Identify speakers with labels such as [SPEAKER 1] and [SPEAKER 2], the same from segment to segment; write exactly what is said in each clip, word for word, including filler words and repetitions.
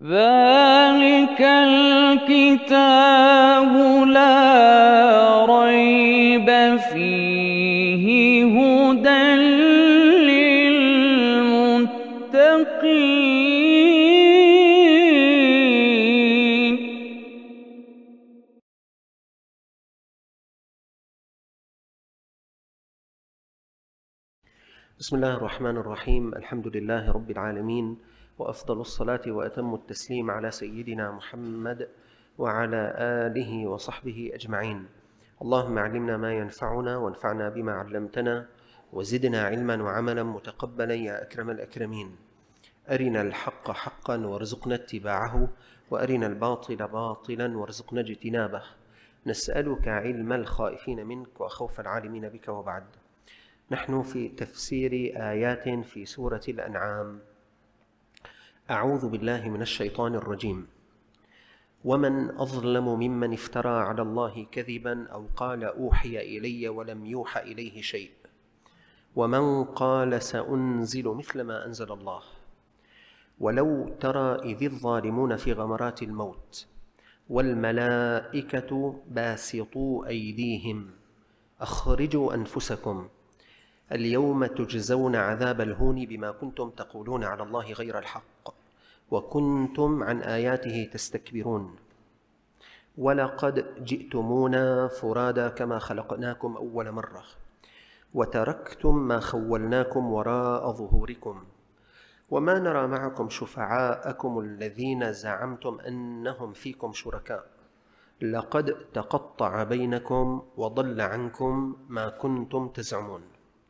[SPEAKER 1] ذلك الكتاب لا ريب فيه هدى للمتقين.
[SPEAKER 2] بسم الله الرحمن الرحيم. الحمد لله رب العالمين، وأفضل الصلاة وأتم التسليم على سيدنا محمد وعلى آله وصحبه أجمعين. اللهم علمنا ما ينفعنا وانفعنا بما علمتنا وزدنا علما وعملا متقبلا يا أكرم الأكرمين. أرنا الحق حقا وارزقنا اتباعه، وأرنا الباطل باطلا وارزقنا اجتنابه. نسألك علم الخائفين منك وخوف العالمين بك. وبعد، نحن في تفسير آيات في سورة الأنعام. أعوذ بالله من الشيطان الرجيم. ومن أظلم ممن افترى على الله كذبا أو قال أوحي إلي ولم يوحى إليه شيء، ومن قال سأنزل مثل ما أنزل الله. ولو ترى إذ الظالمون في غمرات الموت والملائكة باسطوا أيديهم أخرجوا أنفسكم اليوم تجزون عذاب الهون بما كنتم تقولون على الله غير الحق وكنتم عن آياته تستكبرون. ولقد جئتمونا فرادا كما خلقناكم أول مرة وتركتم ما خولناكم وراء ظهوركم وما نرى معكم شفعاءكم الذين زعمتم أنهم فيكم شركاء لقد تقطع بينكم وضل عنكم ما كنتم تزعمون.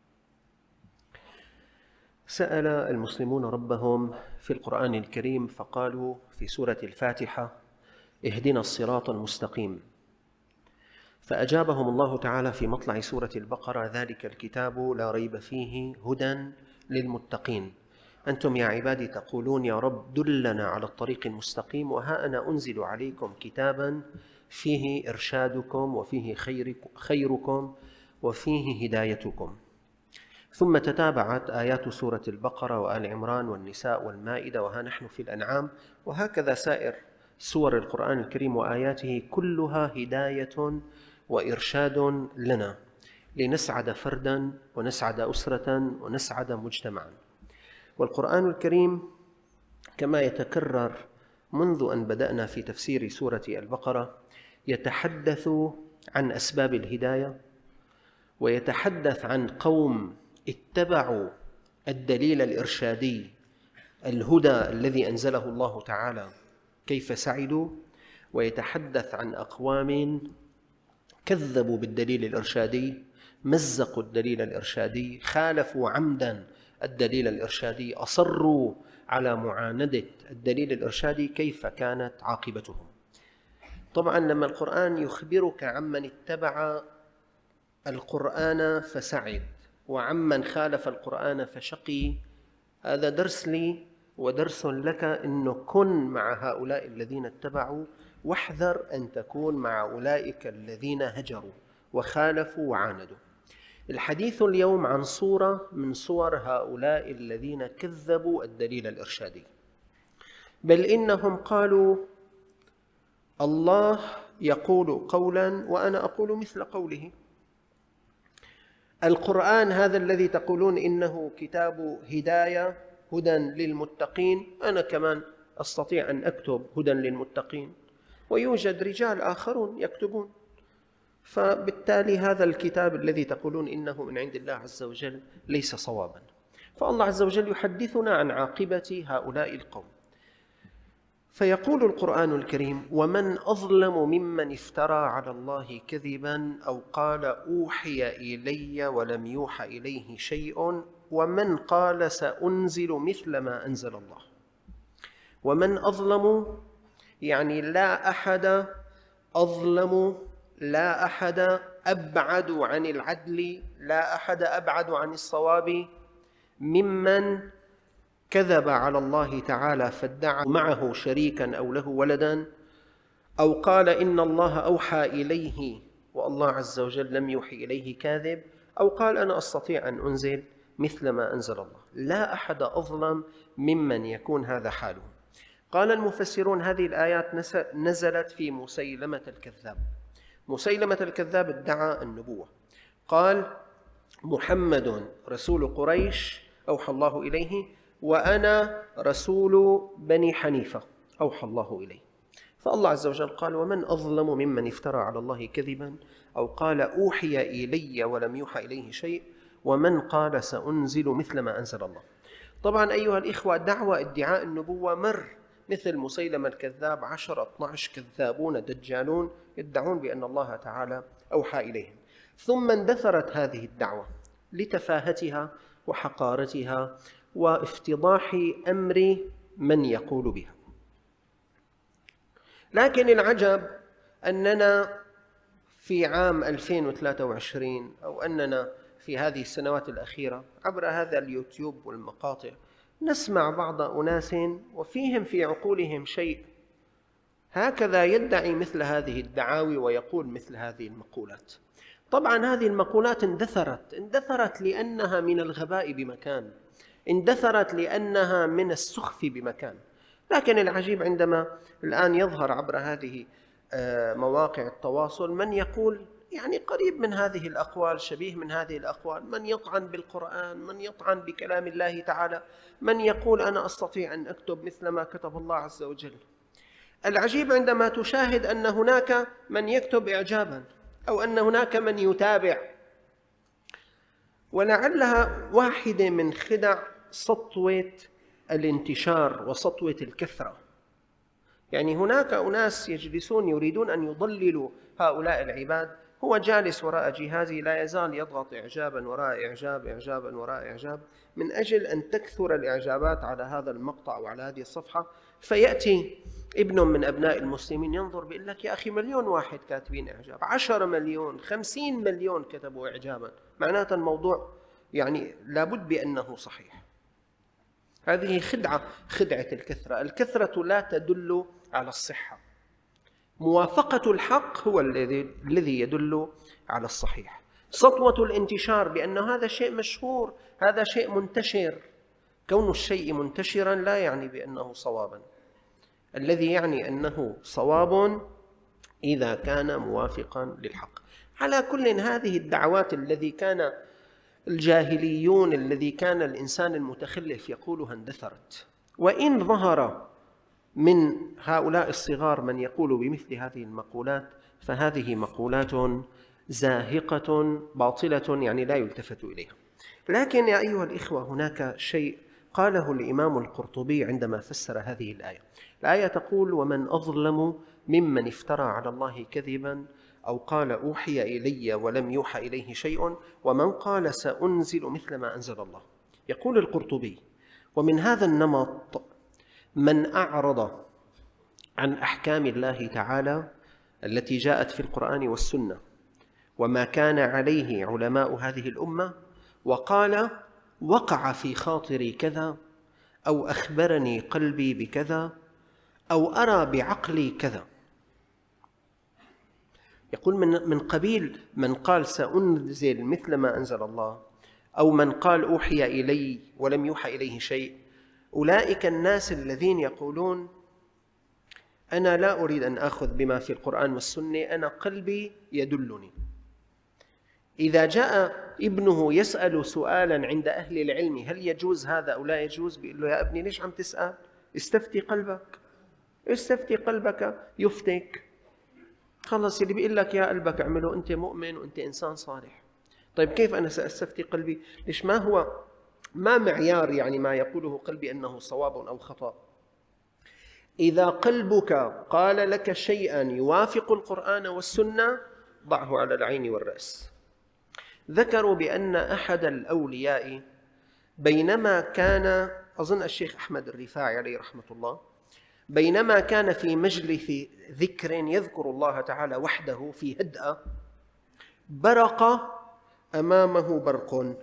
[SPEAKER 2] سأل المسلمون ربهم في القرآن الكريم فقالوا في سورة الفاتحة: اهدنا الصراط المستقيم. فأجابهم الله تعالى في مطلع سورة البقرة: ذلك الكتاب لا ريب فيه هدى للمتقين. أنتم يا عبادي تقولون يا رب دلنا على الطريق المستقيم، وها أنا أنزل عليكم كتابا فيه إرشادكم وفيه خيركم وفيه هدايتكم. ثم تتابعت آيات سورة البقرة وآل عمران والنساء والمائدة، وها نحن في الأنعام، وهكذا سائر سور القرآن الكريم وآياته كلها هداية وإرشاد لنا لنسعد فردا ونسعد أسرة ونسعد مجتمعا. والقرآن الكريم كما يتكرر منذ أن بدأنا في تفسير سورة البقرة يتحدث عن أسباب الهداية، ويتحدث عن قوم اتبعوا الدليل الإرشادي الهدى الذي أنزله الله تعالى كيف سعدوا، ويتحدث عن أقوام كذبوا بالدليل الإرشادي، مزقوا الدليل الإرشادي، خالفوا عمدا الدليل الإرشادي، أصروا على معاندة الدليل الإرشادي، كيف كانت عاقبتهم. طبعا لما القرآن يخبرك عمن اتبع القرآن فسعد وعمن خالف القرآن فشقي، هذا درس لي ودرس لك، إنه كن مع هؤلاء الذين اتبعوا، واحذر أن تكون مع أولئك الذين هجروا وخالفوا وعاندوا. الحديث اليوم عن صورة من صور هؤلاء الذين كذبوا الدليل الإرشادي، بل إنهم قالوا الله يقول قولا وأنا أقول مثل قوله. القرآن هذا الذي تقولون إنه كتاب هداية هدى للمتقين، أنا كمان أستطيع أن أكتب هدى للمتقين، ويوجد رجال آخرون يكتبون، فبالتالي هذا الكتاب الذي تقولون إنه من عند الله عز وجل ليس صوابا. فالله عز وجل يحدثنا عن عاقبة هؤلاء القوم، فيقول القرآن الكريم: ومن أظلم ممن افترى على الله كذبا أو قال أوحي إلي ولم يوحى إليه شيء، ومن قال سأنزل مثل ما أنزل الله. ومن أظلم يعني لا أحد أظلم، لا أحد أبعد عن العدل، لا أحد أبعد عن الصواب ممن كذب على الله تعالى فادعى معه شريكا أو له ولدا، أو قال إن الله أوحى إليه والله عز وجل لم يوحي إليه كاذب، أو قال أنا أستطيع أن أنزل مثل ما أنزل الله. لا أحد أظلم ممن يكون هذا حاله. قال المفسرون هذه الآيات نزلت في مسيلمة الكذاب. مسيلمة الكذاب ادعى النبوة، قال محمد رسول قريش أوحى الله إليه، وأنا رسول بني حنيفة أوحى الله إليه. فالله عز وجل قال ومن أظلم ممن افترى على الله كذبا أو قال أوحي إلي ولم يوحى إليه شيء ومن قال سأنزل مثل ما أنزل الله. طبعا أيها الإخوة، دعوى ادعاء النبوة مر مثل مسيلمة الكذاب عشرة اثنا عشر كذابون دجالون يدعون بأن الله تعالى أوحى إليهم، ثم اندثرت هذه الدعوة لتفاهتها وحقارتها وافتضاح أمر من يقول بها. لكن العجب أننا في عام ألفين وثلاثة وعشرين أو أننا في هذه السنوات الأخيرة عبر هذا اليوتيوب والمقاطع نسمع بعض أناس وفيهم في عقولهم شيء هكذا يدعي مثل هذه الدعاوي ويقول مثل هذه المقولات. طبعا هذه المقولات اندثرت اندثرت لأنها من الغباء بمكان، اندثرت لأنها من السخف بمكان. لكن العجيب عندما الآن يظهر عبر هذه مواقع التواصل من يقول يعني قريب من هذه الأقوال، شبيه من هذه الأقوال، من يطعن بالقرآن، من يطعن بكلام الله تعالى، من يقول أنا أستطيع أن أكتب مثل ما كتب الله عز وجل. العجيب عندما تشاهد أن هناك من يكتب إعجابا أو أن هناك من يتابع، ولعلها واحدة من خدع سطوة الانتشار وسطوة الكثرة. يعني هناك أناس يجلسون يريدون أن يضللوا هؤلاء العباد، هو جالس وراء جهازه لا يزال يضغط إعجابا وراء إعجاب إعجابا وراء إعجاب من أجل أن تكثر الإعجابات على هذا المقطع وعلى هذه الصفحة. فيأتي ابن من أبناء المسلمين ينظر بيقول لك يا أخي مليون واحد كاتبين إعجاب، عشرة مليون، خمسين مليون كتبوا إعجابا، معناته الموضوع يعني لابد بأنه صحيح. هذه خدعة، خدعة الكثرة. الكثرة لا تدل على الصحة، موافقة الحق هو الذي الذي يدل على الصحيح. سطوة الانتشار بأن هذا شيء مشهور، هذا شيء منتشر. كون الشيء منتشرا لا يعني بأنه صوابا، الذي يعني أنه صواب إذا كان موافقا للحق. على كل هذه الدعوات الذي كان الجاهليون الذي كان الإنسان المتخلف يقولها اندثرت، وإن ظهر من هؤلاء الصغار من يقول بمثل هذه المقولات فهذه مقولات زاهقة باطلة يعني لا يلتفت إليها. لكن يا أيها الإخوة هناك شيء قاله الإمام القرطبي عندما فسر هذه الآية. الآية تقول ومن أظلم ممن افترى على الله كذبا أو قال أوحي إلي ولم يوحى إليه شيء ومن قال سأنزل مثل ما أنزل الله. يقول القرطبي ومن هذا النمط من أعرض عن أحكام الله تعالى التي جاءت في القرآن والسنة وما كان عليه علماء هذه الأمة وقال وقع في خاطري كذا أو أخبرني قلبي بكذا أو أرى بعقلي كذا. يقول من من قبيل من قال سأنزل مثل ما أنزل الله أو من قال أوحي إلي ولم يوحى إليه شيء. أولئك الناس الذين يقولون أنا لا أريد أن أخذ بما في القرآن والسنة، أنا قلبي يدلني. إذا جاء ابنه يسأل سؤالا عند أهل العلم هل يجوز هذا أو لا يجوز، بيقول له يا ابني ليش عم تسأل؟ استفتي قلبك، استفتي قلبك يفتك. خلص اللي بيقول لك يا قلبك اعمله، أنت مؤمن وأنت إنسان صالح. طيب كيف أنا سأستفتي قلبي؟ ليش ما هو ما معيار يعني ما يقوله قلبي أنه صواب أو خطأ؟ إذا قلبك قال لك شيئا يوافق القرآن والسنة ضعه على العين والرأس. ذكروا بأن أحد الأولياء بينما كان أظن الشيخ أحمد الرفاعي عليه رحمة الله بينما كان في مجلس ذكر يذكر الله تعالى وحده في هدأة برق أمامه برق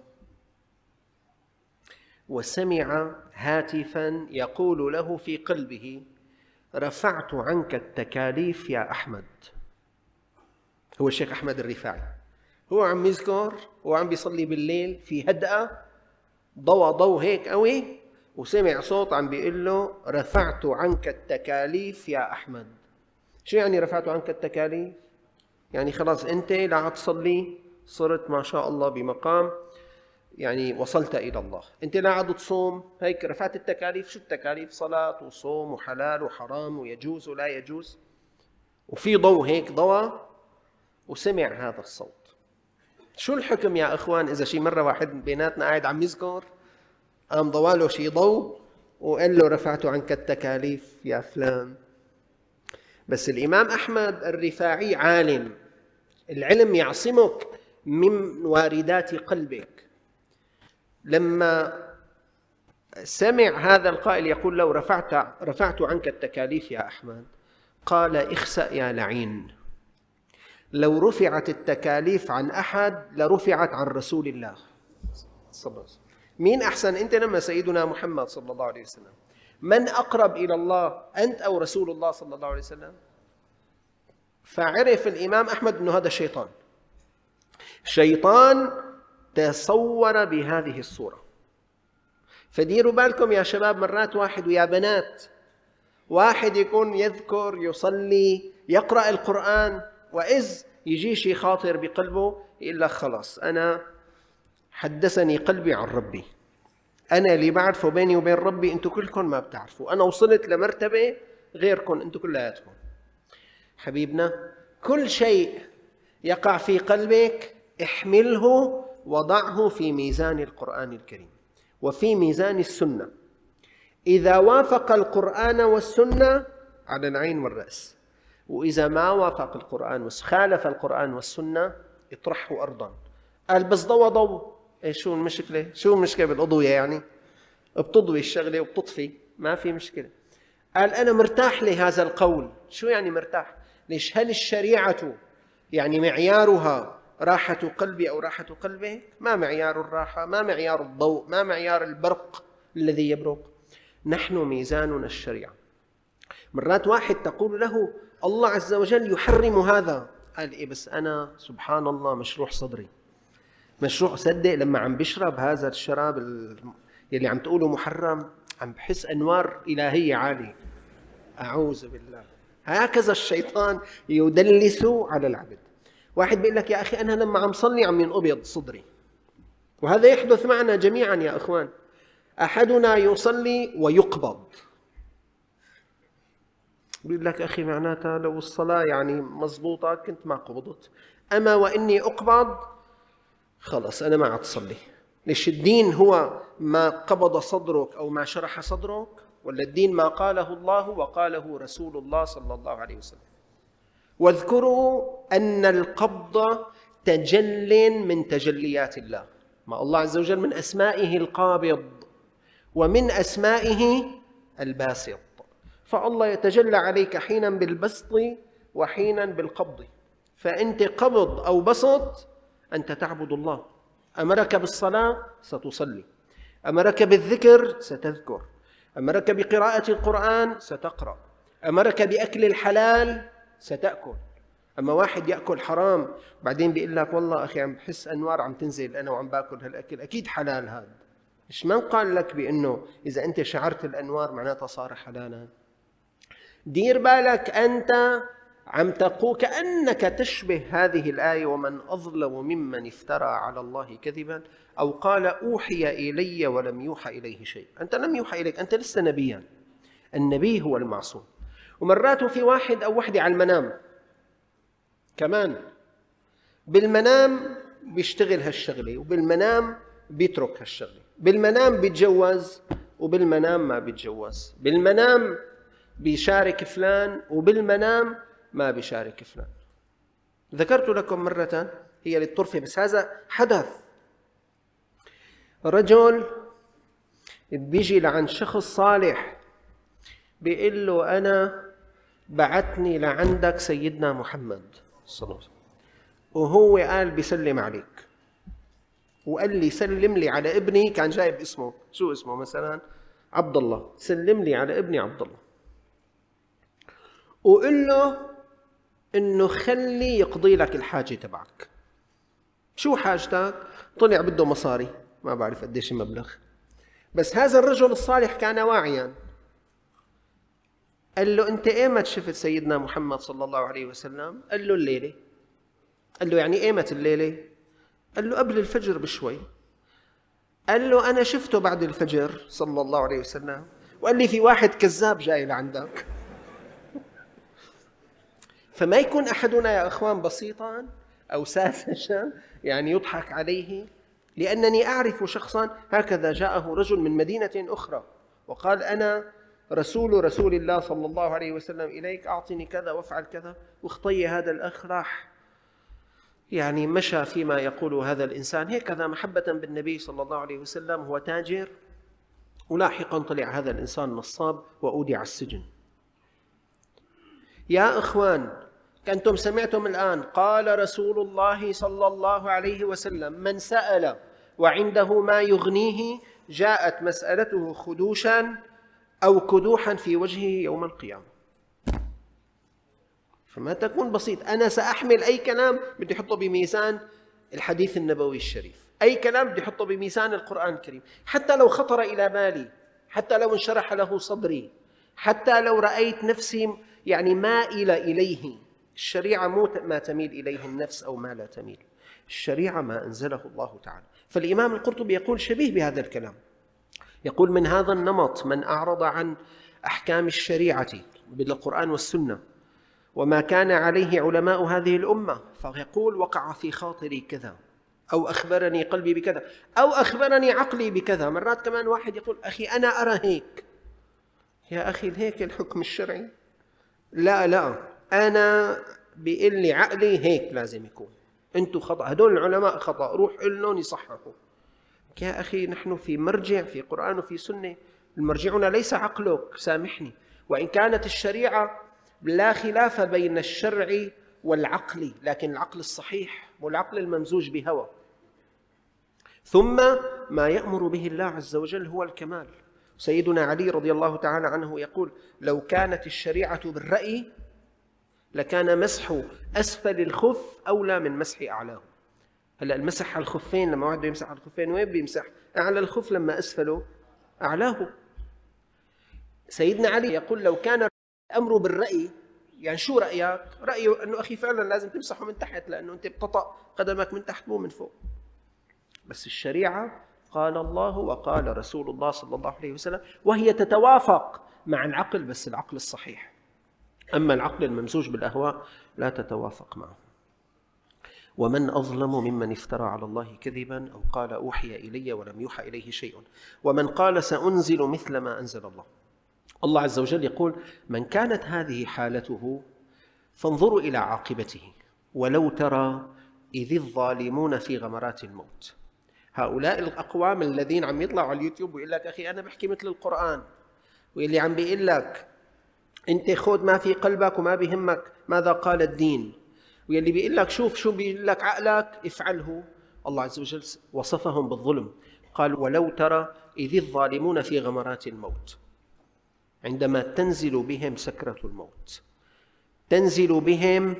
[SPEAKER 2] وسمع هاتفا يقول له في قلبه رفعت عنك التكاليف يا أحمد. هو الشيخ أحمد الرفاعي هو عم يذكر وعم بيصلي بالليل في هدأة ضوى ضوء هيك قوي وسمع صوت عم بيقول له رفعت عنك التكاليف يا أحمد. شو يعني رفعت عنك التكاليف؟ يعني خلاص أنت لا عاد تصلي، صرت ما شاء الله بمقام يعني وصلت إلى الله. أنت لا عاد تصوم، هيك رفعت التكاليف. شو التكاليف؟ صلاة وصوم وحلال وحرام ويجوز ولا يجوز. وفي ضوء هيك ضوى وسمع هذا الصوت. شو الحكم يا أخوان إذا شي مرة واحد بيناتنا قاعد عم يذكر قام ضواله شي ضوء وقال له رفعت عنك التكاليف يا فلان؟ بس الإمام أحمد الرفاعي عالم، العلم يعصمك من واردات قلبك. لما سمع هذا القائل يقول له رفعت رفعت عنك التكاليف يا أحمد، قال اخسأ يا لعين، لو رفعت التكاليف عن أحد لرفعت عن رسول الله صلى الله عليه وسلم. مين أحسن أنت لما سيدنا محمد صلى الله عليه وسلم؟ من أقرب إلى الله أنت أو رسول الله صلى الله عليه وسلم؟ فعرف الإمام أحمد أنه هذا الشيطان. شيطان تصور بهذه الصورة. فديروا بالكم يا شباب، مرات واحد ويا بنات، واحد يكون يذكر يصلي يقرأ القرآن وإذ يجي شي خاطر بقلبه يقول لك خلاص أنا حدثني قلبي عن ربي، أنا اللي بعرفه بيني وبين ربي أنتم كلكم ما بتعرفوا، أنا وصلت لمرتبة غيركم أنتم كلياتكم. حبيبنا، كل شيء يقع في قلبك احمله وضعه في ميزان القرآن الكريم وفي ميزان السنة. إذا وافق القرآن والسنة على العين والرأس، وإذا ما وافق القرآن وخالف القرآن والسنة اطرحه أرضا. قال بس ضوى ضوء، إيه شو المشكلة؟ شو المشكلة بالأضوية؟ يعني بتضوي الشغلة وبتطفي، ما في مشكلة. قال أنا مرتاح لهذا القول. شو يعني مرتاح؟ ليش؟ هل الشريعة يعني معيارها راحة قلبي أو راحة قلبك؟ ما معيار الراحة، ما معيار الضوء، ما معيار البرق الذي يبرق. نحن ميزاننا الشريعة. مرات واحد تقول له الله عز وجل يحرم هذا، قال إيه بس أنا سبحان الله مشروح صدري، مشروع صدق لما عم بشرب هذا الشراب يلي عم تقوله محرم عم بحس أنوار إلهية عالية. أعوذ بالله. هكذا الشيطان يدلس على العبد. واحد بيقول لك يا أخي أنا لما عم صلي عم ينقبض صدري، وهذا يحدث معنا جميعا يا أخوان. أحدنا يصلي ويقبض، بيقول لك أخي معناتها لو الصلاة يعني مضبوطة كنت ما قبضت، أما وإني أقبض خلص أنا ما عاد أصلي. ليش؟ الدين هو ما قبض صدرك أو ما شرح صدرك، ولا الدين ما قاله الله وقاله رسول الله صلى الله عليه وسلم؟ واذكروا أن القبض تجل من تجليات الله. ما الله عز وجل من أسمائه القابض ومن أسمائه الباسط، فالله يتجلى عليك حينا بالبسط وحينا بالقبض. فأنت قبض أو بسط أنت تعبد الله. أمرك بالصلاة ستصلي، أمرك بالذكر ستذكر، أمرك بقراءة القرآن ستقرأ، أمرك بأكل الحلال ستأكل. أما واحد يأكل حرام بعدين بيقول لك والله أخي عم بحس أنوار عم تنزل أنا وعم باكل هالأكل، أكيد حلال هذا. مش من قال لك بأنه إذا أنت شعرت الأنوار معناتها صار حلالا؟ دير بالك أنت عم تقول كأنك تشبه هذه الآية ومن أظلم ممن افترى على الله كذبا أو قال أوحي إلي ولم يوحى إليه شيء. أنت لم يوحى إليك، أنت لسه نبيا. النبي هو المعصوم. ومرات في واحد أو وحدة على المنام كمان، بالمنام بيشتغل هالشغلة وبالمنام بيترك هالشغلة، بالمنام بيتجوز وبالمنام ما بيتجوز، بالمنام بيشارك فلان وبالمنام ما بيشارك فلان. ذكرت لكم مرة هي للطرفة بس هذا حدث. رجل بيجي لعن شخص صالح بيقول له أنا بعتني لعندك سيدنا محمد صلى الله عليه وسلم، وهو قال بيسلم عليك وقال لي سلم لي على ابني، كان جايب اسمه، شو اسمه مثلا؟ عبد الله، سلم لي على ابني عبد الله وقل له انه خلي يقضي لك الحاجة تبعك. شو حاجتك؟ طلع بده مصاري، ما بعرف قديش المبلغ، بس هذا الرجل الصالح كان واعيا، قال له أنت إيمت شفت سيدنا محمد صلى الله عليه وسلم؟ قال له الليلة. قال له يعني إيمت الليلة؟ قال له قبل الفجر بشوي. قال له أنا شفته بعد الفجر صلى الله عليه وسلم، وقال لي في واحد كذاب جاي لعندك. فما يكون أحدنا يا أخوان بسيطا أو ساذجا يعني يضحك عليه، لأنني أعرف شخصا هكذا جاءه رجل من مدينة أخرى وقال أنا رسول رسول الله صلى الله عليه وسلم إليك، أعطني كذا وافعل كذا. واخطي هذا الأخ راح يعني مشى فيما يقول هذا الإنسان هكذا محبة بالنبي صلى الله عليه وسلم، هو تاجر، ولاحقا طلع هذا الإنسان نصاب وأودع السجن. يا إخوان، كنتم سمعتم الآن قال رسول الله صلى الله عليه وسلم من سأل وعنده ما يغنيه جاءت مسألته خدوشا أو كدوحا في وجهه يوم القيامة. فما تكون بسيط، أنا سأحمل أي كلام بدي أحطه بميزان الحديث النبوي الشريف، أي كلام بدي أحطه بميزان القرآن الكريم، حتى لو خطر إلى بالي، حتى لو انشرح له صدري، حتى لو رأيت نفسي يعني مائلة إليه. الشريعة مو ما تميل إليه النفس أو ما لا تميل، الشريعة ما أنزله الله تعالى. فالإمام القرطبي يقول شبيه بهذا الكلام، يقول من هذا النمط من أعرض عن أحكام الشريعة بالقرآن والسنة وما كان عليه علماء هذه الأمة، فيقول وقع في خاطري كذا، أو أخبرني قلبي بكذا، أو أخبرني عقلي بكذا. مرات كمان واحد يقول أخي أنا أرى هيك. يا أخي هيك الحكم الشرعي؟ لا لا، أنا بيقول لي عقلي هيك لازم يكون، أنتوا خطأ، هدول العلماء خطأ، روح قل لهم يصححوا. يا أخي نحن في مرجع في قرآن وفي سنة، المرجعنا ليس عقلك، سامحني، وإن كانت الشريعة لا خلاف بين الشرع والعقل، لكن العقل الصحيح والعقل الممزوج بهوى. ثم ما يأمر به الله عز وجل هو الكمال. سيدنا علي رضي الله تعالى عنه يقول لو كانت الشريعة بالرأي لكان مسح أسفل الخف أولى من مسح أعلاه. هلا المسح على الخفين، لما واحد يمسح على الخفين وين بيمسح؟ أعلى الخف لما أسفله أعلاه. سيدنا علي يقول لو كان الأمر بالرأي، يعني شو رأيك؟ رأيه أنه أخي فعلا لازم تمسحه من تحت، لأنه أنت بتطأ قدمك من تحت مو من فوق. بس الشريعة قال الله وقال رسول الله صلى الله عليه وسلم، وهي تتوافق مع العقل، بس العقل الصحيح. أما العقل الممزوج بالأهواء لا تتوافق معه. ومن أظلم ممن افترى على الله كذبا أو قال أوحي إلي ولم يوحى إليه شيء ومن قال سأنزل مثل ما أنزل الله. الله عز وجل يقول من كانت هذه حالته فانظروا إلى عاقبته ولو ترى إذ الظالمون في غمرات الموت. هؤلاء الأقوام الذين عم يطلعوا على اليوتيوب ويقول لك أخي أنا بحكي مثل القرآن، واللي عم بيقول لك أنت خذ ما في قلبك وما بيهمك ماذا قال الدين، واللي بيقول لك شوف شو بيقول لك عقلك افعله. الله عز وجل وصفهم بالظلم، قال ولو ترى إذ الظالمون في غمرات الموت، عندما تنزل بهم سكرة الموت، تنزل بهم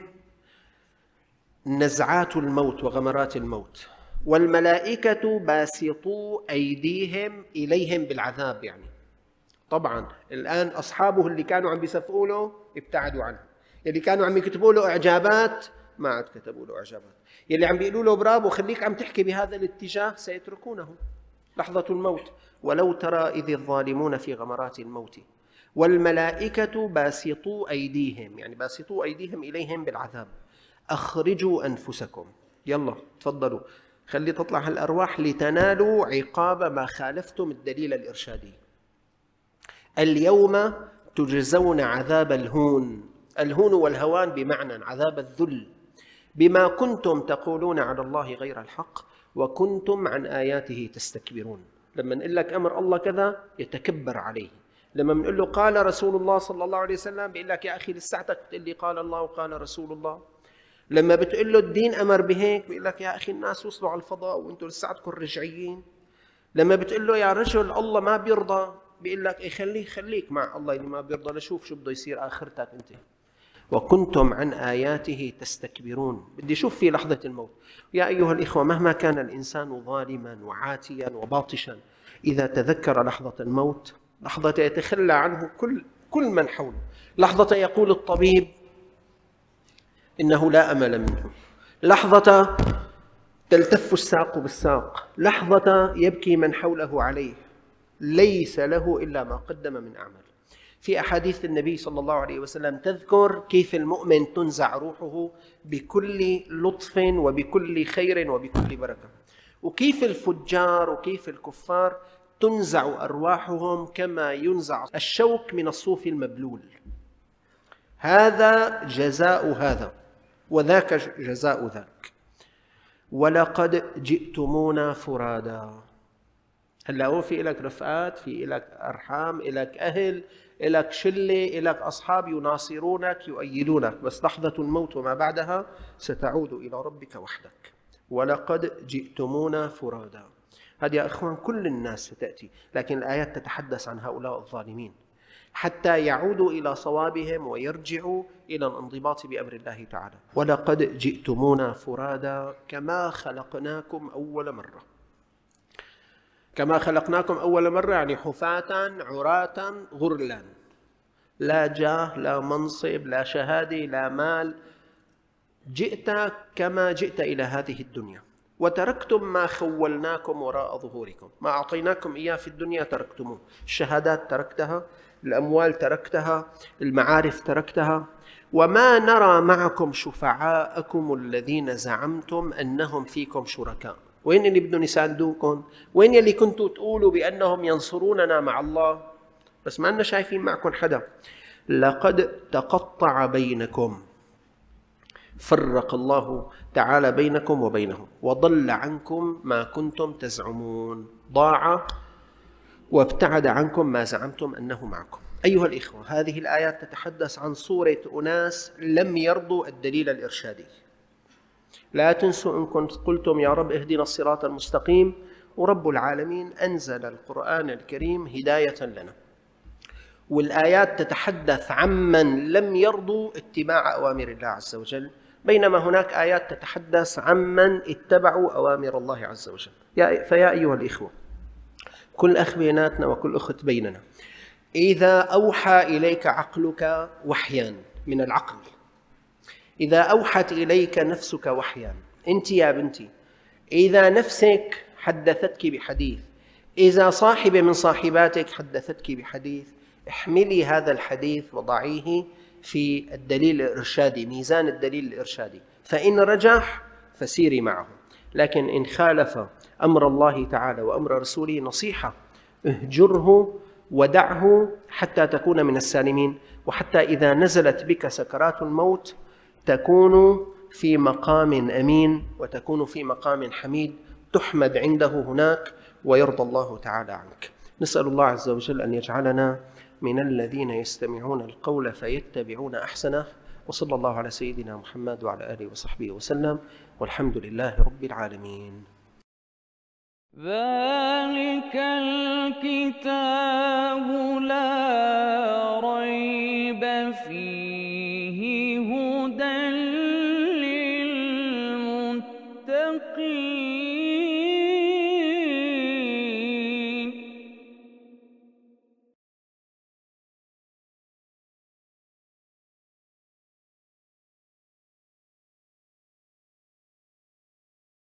[SPEAKER 2] نزعات الموت وغمرات الموت، والملائكة باسطوا أيديهم إليهم بالعذاب. يعني طبعا الآن أصحابه اللي كانوا عم بيصفقوا له ابتعدوا عنه، اللي كانوا عم يكتبوا له إعجابات ما عاد كتبوا له إعجابات، اللي عم بيقولوا له برافو خليك عم تحكي بهذا الاتجاه سيتركونه لحظة الموت. ولو ترى إذ الظالمون في غمرات الموت والملائكة باسطوا أيديهم، يعني باسطوا أيديهم إليهم بالعذاب، أخرجوا أنفسكم، يلا تفضلوا خلي تطلع هالأرواح لتنالوا عقاب ما خالفتم الدليل الإرشادي. اليوم تجزون عذاب الهون، الهون والهوان بمعنى عذاب الذل، بما كنتم تقولون على الله غير الحق وكنتم عن آياته تستكبرون. لما نقول لك أمر الله كذا يتكبر عليه، لما بنقول له قال رسول الله صلى الله عليه وسلم بيقول لك يا أخي لساعتك بتقول لي قال الله وقال رسول الله. لما بتقول له الدين أمر بهيك بيقول لك يا أخي الناس وصلوا على الفضاء وأنتم لساعتكم رجعيين. لما بتقول له يا رجل الله ما بيرضى بيقول لك إيه خليك خليك مع الله اللي ما بيرضى، لشوف شو بده يصير آخرتك أنت. وكنتم عن آياته تستكبرون. بدي أشوف في لحظة الموت يا أيها الإخوة، مهما كان الإنسان ظالما وعاتيا وباطشا، إذا تذكر لحظة الموت، لحظة يتخلى عنه كل كل من حوله، لحظة يقول الطبيب إنه لا أمل منه، لحظة تلتف الساق بالساق، لحظة يبكي من حوله عليه، ليس له إلا ما قدم من أعمال. في أحاديث النبي صلى الله عليه وسلم تذكر كيف المؤمن تنزع روحه بكل لطف وبكل خير وبكل بركة، وكيف الفجار وكيف الكفار تنزع أرواحهم كما ينزع الشوك من الصوف المبلول. هذا جزاء هذا وذاك جزاء ذاك. ولقد جئتمونا فرادا. هلا هو في لك رفقات، في لك أرحام، لك أهل، لك شلة، لك أصحاب يناصرونك يؤيدونك، بس لحظة الموت وما بعدها ستعود إلى ربك وحدك. ولقد جئتمونا فرادا. هذه يا إخوان كل الناس ستأتي، لكن الآيات تتحدث عن هؤلاء الظالمين حتى يعودوا إلى صوابهم ويرجعوا إلى الانضباط بأمر الله تعالى. ولقد جئتمونا فرادا كما خلقناكم أول مرة. كما خلقناكم أول مرة يعني حفاة عراة غرلا، لا جاه لا منصب لا شهادة لا مال. جئت كما جئت إلى هذه الدنيا، وتركتم ما خولناكم وراء ظهوركم. ما أعطيناكم إياه في الدنيا تركتموه، الشهادات تركتها، الأموال تركتها، المعارف تركتها. وما نرى معكم شفعاءكم الذين زعمتم أنهم فيكم شركاء. وين اللي بدهم يساعدوكم؟ وين اللي كنتوا تقولوا بأنهم ينصروننا مع الله؟ بس ما أننا شايفين معكم حدا. لقد تقطع بينكم، فرق الله تعالى بينكم وبينهم، وضل عنكم ما كنتم تزعمون. ضاع وابتعد عنكم ما زعمتم أنه معكم. أيها الإخوة، هذه الآيات تتحدث عن صورة أناس لم يرضوا الدليل الإرشادي. لا تنسوا إن كنت قلتم يا رب اهدنا الصراط المستقيم، ورب العالمين أنزل القرآن الكريم هداية لنا. والآيات تتحدث عمن لم يرضوا اتباع أوامر الله عز وجل، بينما هناك آيات تتحدث عمن اتبعوا أوامر الله عز وجل. فيا أيها الإخوة، كل أخ بيناتنا وكل أخت بيننا، إذا أوحى إليك عقلك وحيا من العقل، إذا أوحت إليك نفسك وحيا، أنت يا بنتي، إذا نفسك حدثتك بحديث، إذا صاحبة من صاحباتك حدثتك بحديث، احملي هذا الحديث وضعيه في الدليل الإرشادي، ميزان الدليل الإرشادي، فإن رجح فسيري معه، لكن إن خالف أمر الله تعالى وأمر رسوله نصيحة، اهجره ودعه حتى تكون من السالمين، وحتى إذا نزلت بك سكرات الموت تكون في مقام أمين وتكون في مقام حميد تحمد عنده هناك ويرضى الله تعالى عنك. نسأل الله عز وجل أن يجعلنا من الذين يستمعون القول فيتبعون أحسنه، وصلى الله على سيدنا محمد وعلى آله وصحبه وسلم، والحمد لله رب العالمين.
[SPEAKER 1] ذلك الكتاب لا ريب فيه